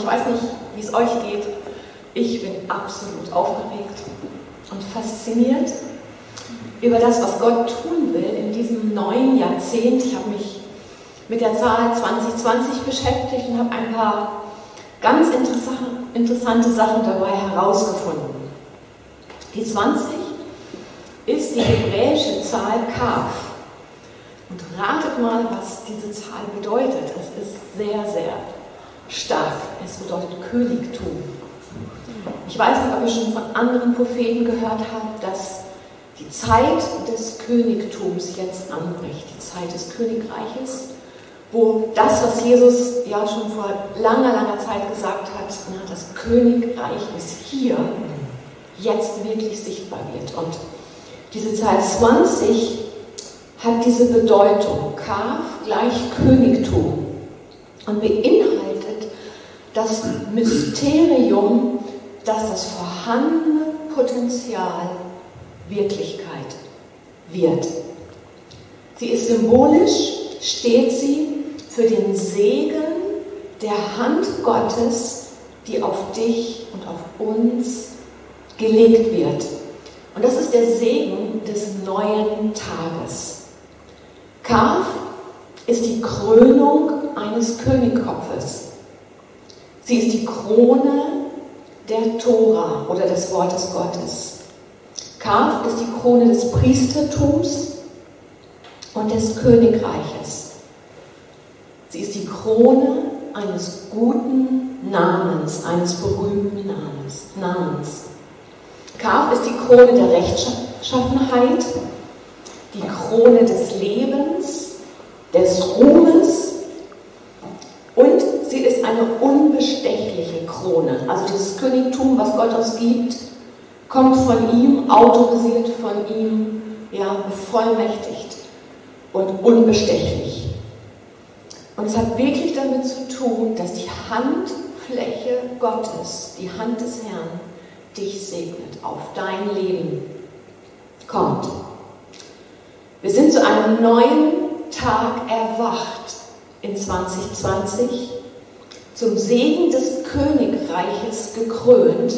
weiß nicht, wie es euch geht. Ich bin absolut aufgeregt und fasziniert über das, was Gott tun will in diesem neuen Jahrzehnt. Ich habe mich mit der Zahl 2020 beschäftigt und habe ein paar ganz interessante Sachen dabei herausgefunden. Die 20 ist die hebräische Zahl Kaf. Und ratet mal, was diese Zahl bedeutet. Es ist sehr, sehr stark. Es bedeutet Königtum. Ich weiß nicht, ob ihr schon von anderen Propheten gehört habt, dass die Zeit des Königtums jetzt anbricht. Die Zeit des Königreiches, wo das, was Jesus ja schon vor langer, langer Zeit gesagt hat, das Königreich ist hier, jetzt wirklich sichtbar wird. Und diese Zahl 20 hat diese Bedeutung, Kaf gleich Königtum, und beinhaltet das Mysterium, dass das vorhandene Potenzial Wirklichkeit wird. Sie ist symbolisch, steht sie für den Segen der Hand Gottes, die auf dich und auf uns gelegt wird. Und das ist der Segen des neuen Tages. Kaf ist die Krönung eines Königkopfes. Sie ist die Krone der Tora oder des Wortes Gottes. Kaf ist die Krone des Priestertums und des Königreiches. Sie ist die Krone eines guten Namens, eines berühmten Namens. Kaf ist die Krone der Rechtschaffenheit, die Krone des Lebens, des Ruhmes, und sie ist eine unbestechliche Krone. Also dieses Königtum, was Gott uns gibt, kommt von ihm, autorisiert von ihm, ja, bevollmächtigt und unbestechlich. Und es hat wirklich damit zu tun, dass die Handfläche Gottes, die Hand des Herrn, dich segnet, auf dein Leben kommt. Wir sind zu einem neuen Tag erwacht in 2020, zum Segen des Königreiches gekrönt.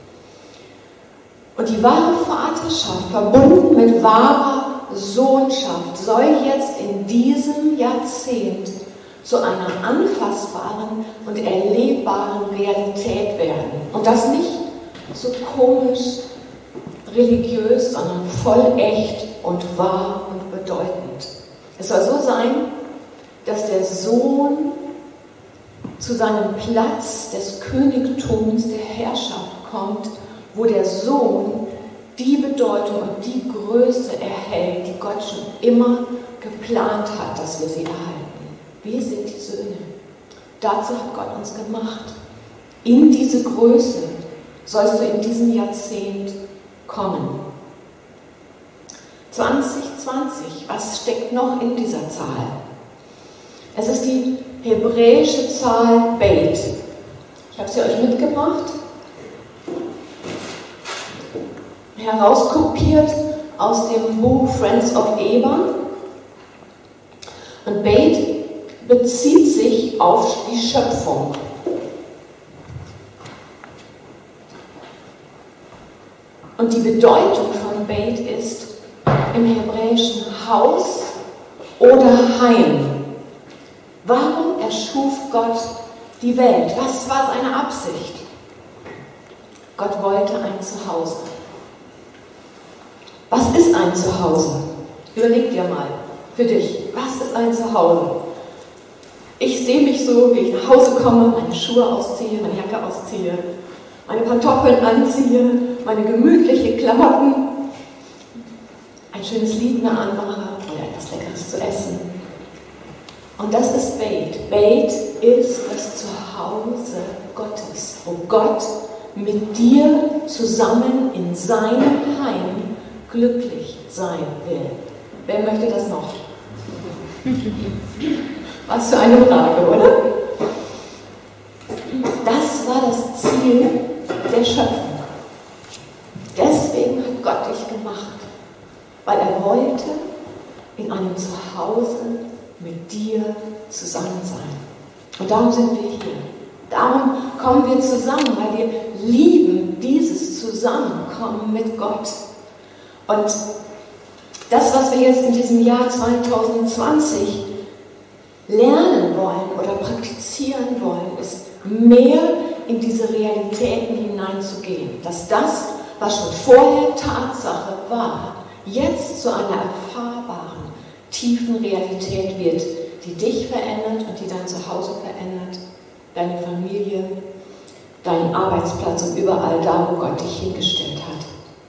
Und die wahre Vaterschaft, verbunden mit wahrer Sohnschaft, soll jetzt in diesem Jahrzehnt zu einer anfassbaren und erlebbaren Realität werden. Und das nicht so komisch, religiös, sondern voll echt und wahr und bedeutend. Es soll so sein, dass der Sohn zu seinem Platz des Königtums, der Herrschaft kommt, wo der Sohn die Bedeutung und die Größe erhält, die Gott schon immer geplant hat, dass wir sie erhalten. Wir sind die Söhne. Dazu hat Gott uns gemacht. In diese Größe sollst du in diesem Jahrzehnt kommen. 2020, was steckt noch in dieser Zahl? Es ist die hebräische Zahl Beit. Ich habe sie euch mitgebracht, herauskopiert aus dem Buch Friends of Eber. Und Beit bezieht sich auf die Schöpfung. Und die Bedeutung von Beit ist im Hebräischen Haus oder Heim. Warum erschuf Gott die Welt? Was war seine Absicht? Gott wollte ein Zuhause. Was ist ein Zuhause? Überleg dir mal für dich, was ist ein Zuhause? Ich sehe mich so, wie ich nach Hause komme, meine Schuhe ausziehe, meine Jacke ausziehe, meine Pantoffeln anziehe, meine gemütliche Klamotten, ein schönes Lied mir anmache oder etwas Leckeres zu essen. Und das ist Beit. Beit ist das Zuhause Gottes, wo Gott mit dir zusammen in seinem Heim glücklich sein will. Wer möchte das noch? Was für eine Frage, oder? Das war das Ziel der Schöpfung. Deswegen hat Gott dich gemacht, weil er wollte in einem Zuhause mit dir zusammen sein. Und darum sind wir hier. Darum kommen wir zusammen, weil wir lieben dieses Zusammenkommen mit Gott. Und das, was wir jetzt in diesem Jahr 2020 lernen wollen oder praktizieren wollen, ist mehr in diese Realitäten hineinzugehen. Dass das, was schon vorher Tatsache war, jetzt zu einer erfahrbaren, tiefen Realität wird, die dich verändert und die dein Zuhause verändert, deine Familie, deinen Arbeitsplatz und überall da, wo Gott dich hingestellt hat.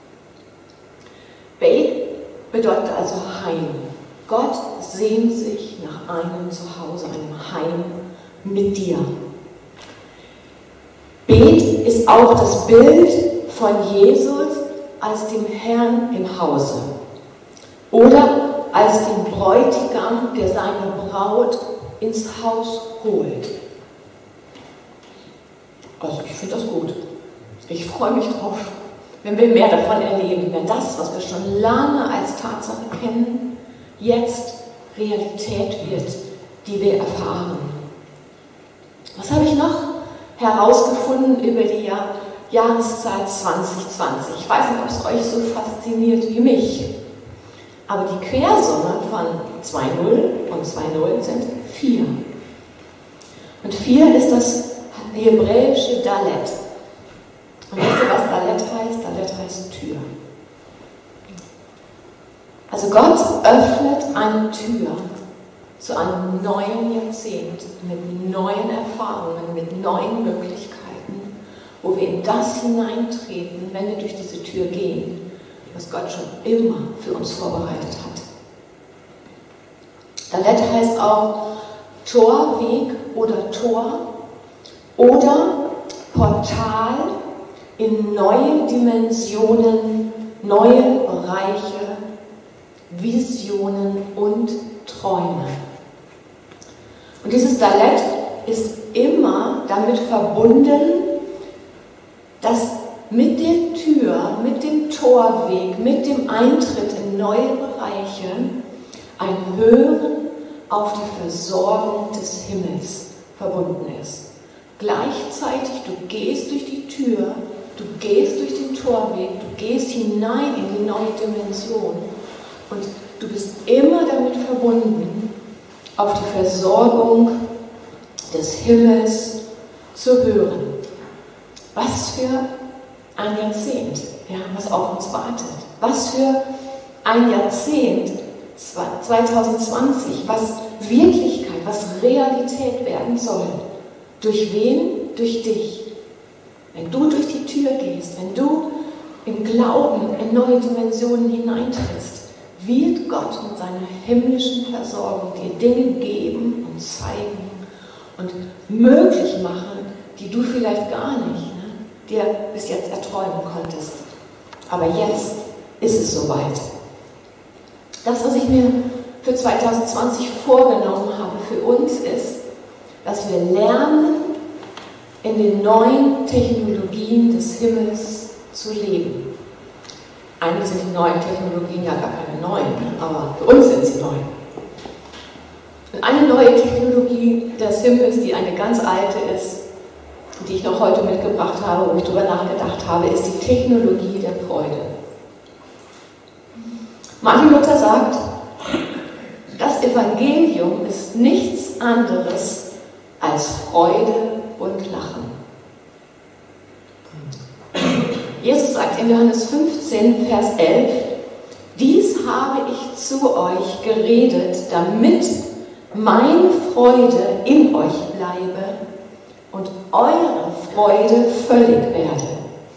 Beit bedeutet also Heim. Gott sehnt sich nach einem Zuhause, einem Heim mit dir. Bet ist auch das Bild von Jesus als dem Herrn im Hause oder als dem Bräutigam, der seine Braut ins Haus holt. Also ich finde das gut. Ich freue mich drauf, wenn wir mehr davon erleben, wenn das, was wir schon lange als Tatsache kennen, jetzt Realität wird, die wir erfahren. Was habe ich noch herausgefunden über die Jahreszeit 2020? Ich weiß nicht, ob es euch so fasziniert wie mich, aber die Quersumme von 2,0 und 2,0 sind 4. Und 4 ist das hebräische Dalet. Und wisst ihr, was Dalet heißt? Dalet heißt Tür. Also Gott öffnet eine Tür zu einem neuen Jahrzehnt, mit neuen Erfahrungen, mit neuen Möglichkeiten, wo wir in das hineintreten, wenn wir durch diese Tür gehen, was Gott schon immer für uns vorbereitet hat. Dalet heißt auch Torweg oder Tor oder Portal in neue Dimensionen, neue Bereiche, Visionen und Träume. Und dieses Dalet ist immer damit verbunden, dass mit der Tür, mit dem Torweg, mit dem Eintritt in neue Bereiche ein Hören auf die Versorgung des Himmels verbunden ist. Gleichzeitig, du gehst durch die Tür, du gehst durch den Torweg, du gehst hinein in die neue Dimension und du bist immer damit verbunden, auf die Versorgung des Himmels zu hören. Was für ein Jahrzehnt, ja, was auf uns wartet. Was für ein Jahrzehnt 2020, was Wirklichkeit, was Realität werden soll. Durch wen? Durch dich. Wenn du durch die Tür gehst, wenn du im Glauben in neue Dimensionen hineintrittst, wird Gott mit seiner himmlischen Versorgung dir Dinge geben und zeigen und möglich machen, die du vielleicht gar nicht dir bis jetzt erträumen konntest. Aber jetzt ist es soweit. Das, was ich mir für 2020 vorgenommen habe für uns, ist, dass wir lernen, in den neuen Technologien des Himmels zu leben. Eigentlich sind die neuen Technologien ja gar keine neuen, aber für uns sind sie neu. Und eine neue Technologie des Himmels, die eine ganz alte ist, die ich noch heute mitgebracht habe, wo ich darüber nachgedacht habe, ist die Technologie der Freude. Martin Luther sagt, das Evangelium ist nichts anderes als Freude und Lachen. Jesus sagt in Johannes 15, Vers 11, dies habe ich zu euch geredet, damit meine Freude in euch bleibe und eure Freude völlig werde.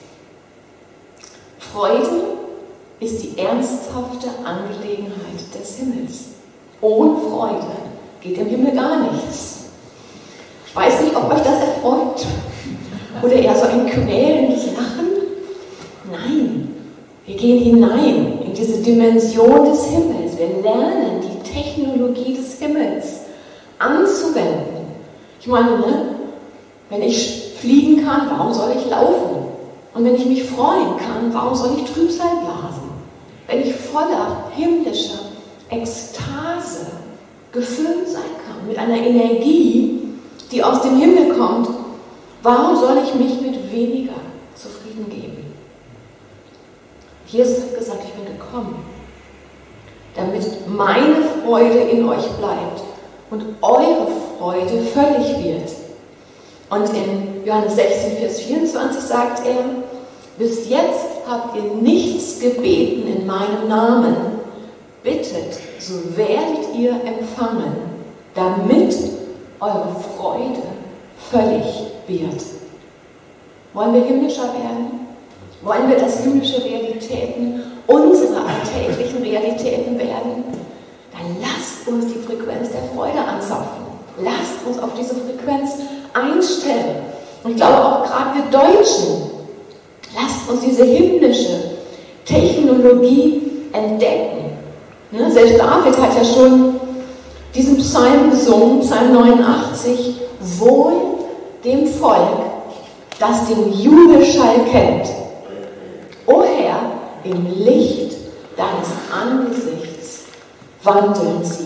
Freude ist die ernsthafte Angelegenheit des Himmels. Ohne Freude geht im Himmel gar nichts. Ich weiß nicht, ob euch das erfreut oder eher so ein quälendes Lachen. Nein, wir gehen hinein in diese Dimension des Himmels. Wir lernen die Technologie des Himmels anzuwenden. Ich meine, wenn ich fliegen kann, warum soll ich laufen? Und wenn ich mich freuen kann, warum soll ich Trübsal blasen? Wenn ich voller himmlischer Ekstase gefüllt sein kann, mit einer Energie, die aus dem Himmel kommt, Warum soll ich mich mit weniger zufrieden geben? Jesus hat gesagt, ich bin gekommen, damit meine Freude in euch bleibt und eure Freude völlig wird. Und in Johannes 16, Vers 24 sagt er, bis jetzt habt ihr nichts gebeten in meinem Namen. Bittet, so werdet ihr empfangen, damit eure Freude völlig wird. Wollen wir himmlischer werden? Wollen wir, dass himmlische Realitäten unsere alltäglichen Realitäten werden? Dann lasst uns die Frequenz der Freude anzapfen. Lasst uns auf diese Frequenz einstellen. Und ich glaube auch gerade wir Deutschen, lasst uns diese himmlische Technologie entdecken. Ja, selbst David hat ja schon diesen Psalm gesungen, Psalm 89, wohl dem Volk, das den Jubelschall kennt. O Herr, im Licht deines Angesichts wandeln sie.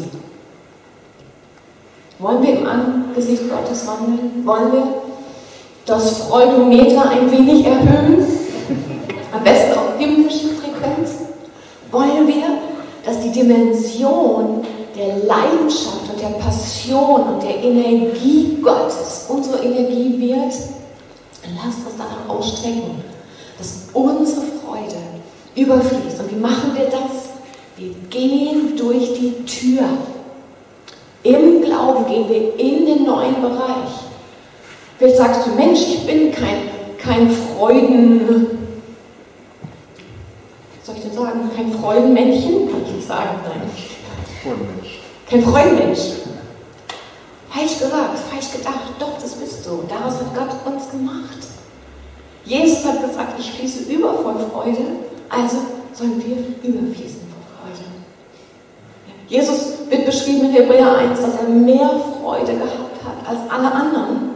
Wollen wir im Angesicht Gottes wandeln? Wollen wir das Freudometer ein wenig erhöhen? Am besten auf himmlischen Frequenzen? Wollen wir, dass die Dimension der Leidenschaft und der Passion und der Energie Gottes unsere Energie wird? Dann lasst uns danach ausstrecken, dass unsere Freude überfließt. Und wie machen wir das? Wir gehen durch die Tür. Im Glauben gehen wir in den neuen Bereich. Vielleicht sagst du, Mensch, ich bin kein Freuden... Soll ich denn sagen? Kein Freudenmännchen? Kann ich nicht sagen, nein. Freudenmensch. Kein Freudenmensch. Falsch gesagt, falsch gedacht. Doch, das bist du. Daraus hat Gott uns gemacht. Jesus hat gesagt, ich fließe über vor Freude, also sollen wir überfließen vor Freude. Jesus wird beschrieben in Hebräer 1, dass er mehr Freude gehabt hat als alle anderen.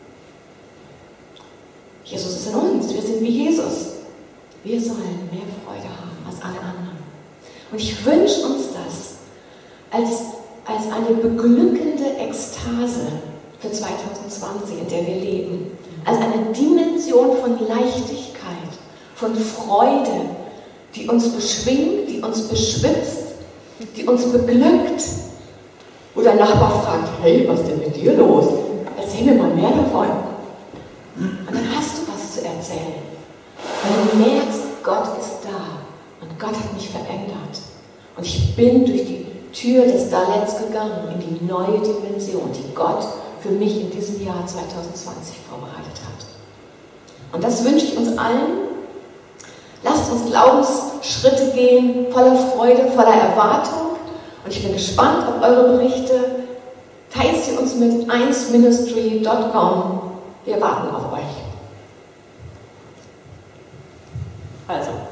Jesus ist in uns, wir sind wie Jesus. Wir sollen mehr Freude haben als alle anderen. Und ich wünsche uns das als eine beglückende Ekstase für 2020, in der wir leben. Als eine Dimension von Leichtigkeit, von Freude, die uns beschwingt, die uns beschwipst, die uns beglückt. Wo der Nachbar fragt, hey, was ist denn mit dir los? Erzähl mir mal mehr davon. Und dann hast du was zu erzählen. Weil du merkst, Gott ist da und Gott hat mich verändert. Und ich bin durch die Tür des Dalets gegangen in die neue Dimension, die Gott für mich in diesem Jahr 2020 vorbereitet hat. Und das wünsche ich uns allen. Lasst uns Glaubensschritte gehen, voller Freude, voller Erwartung. Und ich bin gespannt auf eure Berichte. Teilt sie uns mit 1ministry.com. Wir warten auf euch. Also.